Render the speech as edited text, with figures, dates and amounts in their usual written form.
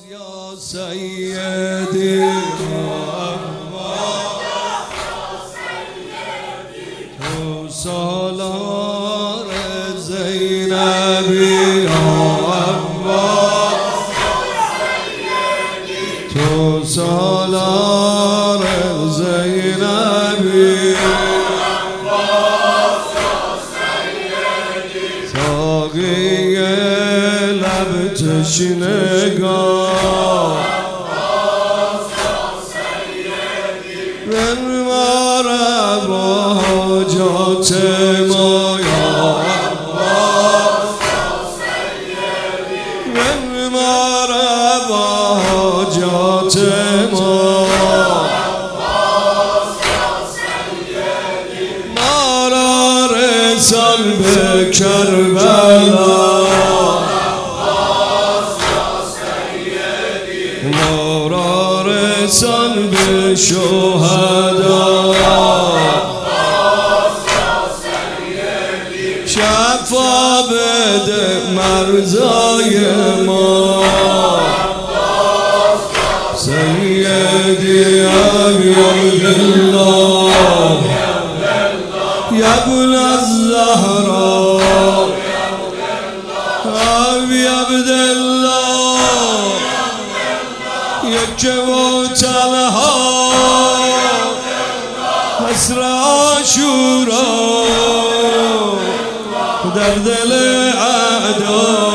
یا سیدی تو سالار زینبی تو سالار زینبی ساقی لب تشنگان بنوار با حاجات ما یا بنوار با حاجات ما ما را رسان به کربلا ما را رسان به شهدا شفا بده مرزای ما سیدی ابی عبدالله یا ابن الزهرا ابی عبدالله یک و تنها حسر عاشورا در دل اعدا